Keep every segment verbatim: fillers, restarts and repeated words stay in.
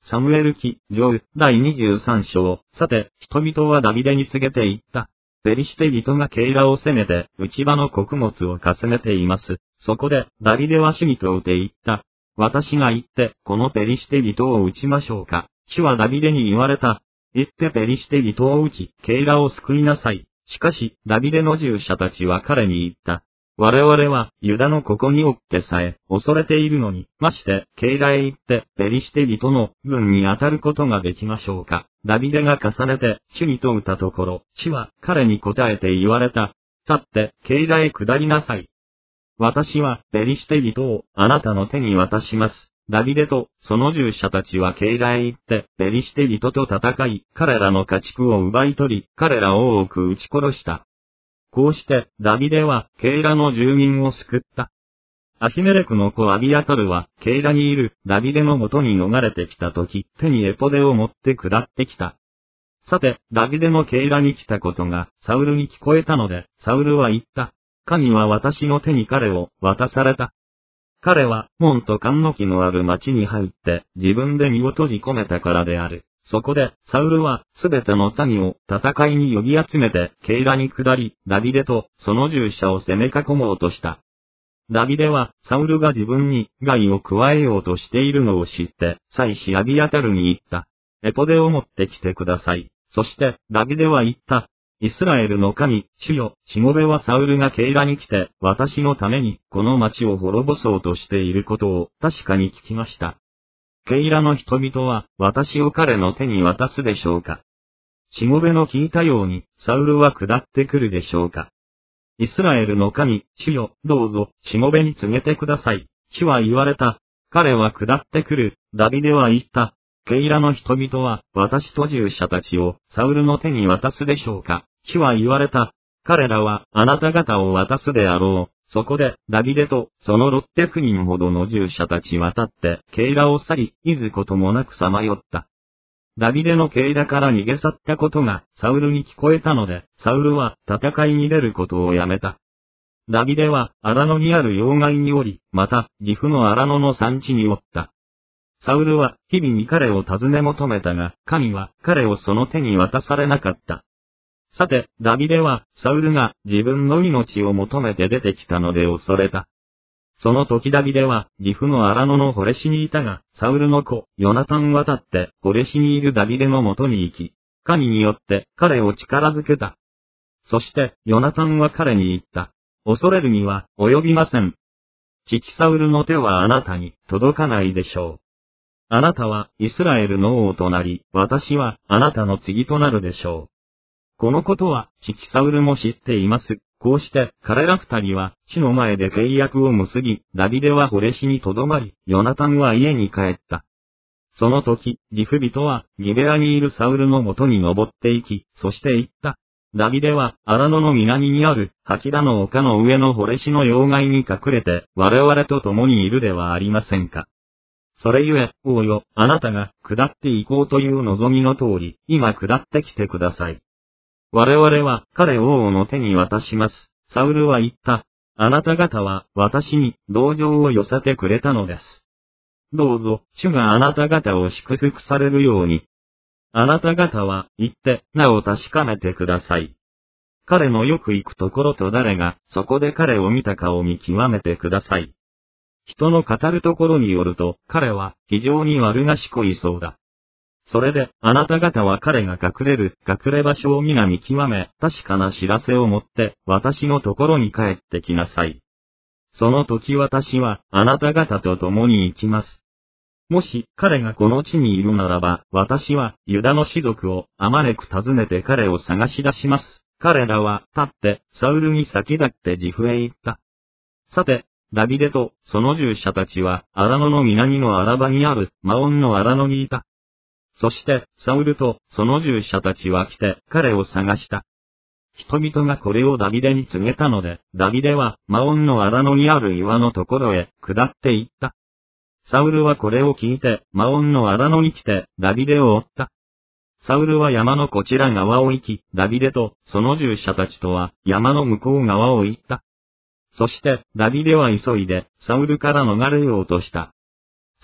サムエル記上だいにじゅうさん章。さて、人々はダビデに告げて言った。ペリシテ人がケイラを攻めて、内場の穀物をかすめています。そこで、ダビデは主に問うて言った。私が行って、このペリシテ人を撃ちましょうか。主はダビデに言われた。行ってペリシテ人を撃ち、ケイラを救いなさい。しかし、ダビデの従者たちは彼に言った。我々は、ユダのここにおってさえ、恐れているのに、まして、ケイラへ行って、ペリシテ人の軍に当たることができましょうか。ダビデが重ねて、主に問うたところ、主は、彼に答えて言われた。立って、ケイラへ下りなさい。私は、ペリシテ人を、あなたの手に渡します。ダビデと、その従者たちはケイラへ行って、ペリシテ人と戦い、彼らの家畜を奪い取り、彼らを多く撃ち殺した。こうして、ダビデは、ケイラの住民を救った。アヒメレクの子アビアタルは、ケイラにいる、ダビデのもとに逃れてきたとき、手にエポデを持って下ってきた。さて、ダビデのケイラに来たことが、サウルに聞こえたので、サウルは言った。神は私の手に彼を渡された。彼は、門と棺の木のある町に入って、自分で身を閉じ込めたからである。そこで、サウルは、すべての民を戦いに呼び集めて、ケイラに下り、ダビデと、その従者を攻め囲もうとした。ダビデは、サウルが自分に害を加えようとしているのを知って、祭司アビアタルに言った。エポデを持ってきてください。そして、ダビデは言った。イスラエルの神、主よ、しもべはサウルがケイラに来て、私のために、この町を滅ぼそうとしていることを、確かに聞きました。ケイラの人々は、私を彼の手に渡すでしょうか。しもべの聞いたように、サウルは下ってくるでしょうか。イスラエルの神、主よ、どうぞ、しもべに告げてください。主は言われた。彼は下ってくる。ダビデは言った。ケイラの人々は、私と従者たちを、サウルの手に渡すでしょうか。主は言われた。彼らは、あなた方を渡すであろう。そこで、ダビデと、そのろっぴゃくにんほどの従者たちは立って、ケイラを去り、いずこともなくさまよった。ダビデのケイラから逃げ去ったことが、サウルに聞こえたので、サウルは、戦いに出ることをやめた。ダビデは、荒野にある要害におり、また、岐阜の荒野の山地におった。サウルは、日々に彼を尋ね求めたが、神は、彼をその手に渡されなかった。さて、ダビデは、サウルが自分の命を求めて出てきたので恐れた。その時ダビデは、岐阜の荒野のホレシにいたが、サウルの子、ヨナタンは立って、ホレシにいるダビデのもとに行き、神によって彼を力づけた。そして、ヨナタンは彼に言った。恐れるには、及びません。父サウルの手はあなたに届かないでしょう。あなたは、イスラエルの王となり、私は、あなたの次となるでしょう。このことは、父サウルも知っています。こうして、彼ら二人は、主の前で契約を結び、ダビデはホレシにとどまり、ヨナタンは家に帰った。その時、岐阜人は、ギベアにいるサウルのもとに登って行き、そして言った。ダビデは、荒野の南にある、ハキラの丘の上のホレシの要害に隠れて、我々と共にいるではありませんか。それゆえ、王よ、あなたが、下って行こうという望みの通り、今下ってきてください。我々は彼を王の手に渡します。サウルは言った。あなた方は私に同情を寄せてくれたのです。どうぞ、主があなた方を祝福されるように。あなた方は行って名を確かめてください。彼のよく行くところと誰がそこで彼を見たかを見極めてください。人の語るところによると彼は非常に悪賢いそうだ。それで、あなた方は彼が隠れる、隠れ場所を皆見極め、確かな知らせを持って、私のところに帰ってきなさい。その時私は、あなた方と共に行きます。もし、彼がこの地にいるならば、私は、ユダの士族を、あまねく訪ねて彼を探し出します。彼らは、立って、サウルに先立って岐阜へ行った。さて、ダビデと、その従者たちは、荒野の南の荒場にある、マオンの荒野にいた。そして、サウルと、その従者たちは来て、彼を探した。人々がこれをダビデに告げたので、ダビデは、マオンの荒野にある岩のところへ、下って行った。サウルはこれを聞いて、マオンの荒野に来て、ダビデを追った。サウルは山のこちら側を行き、ダビデと、その従者たちとは、山の向こう側を行った。そして、ダビデは急いで、サウルから逃れようとした。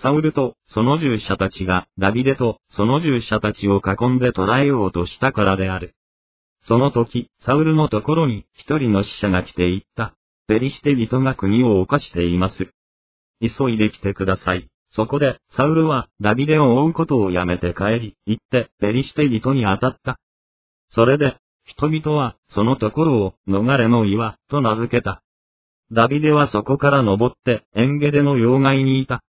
サウルとその従者たちがダビデとその従者たちを囲んで捕らえようとしたからである。その時、サウルのところに一人の使者が来て言った。ペリシテ人が国を侵しています。急いで来てください。そこで、サウルはダビデを追うことをやめて帰り、行ってペリシテ人に当たった。それで、人々はそのところを逃れの岩と名付けた。ダビデはそこから登ってエンゲデの要害にいた。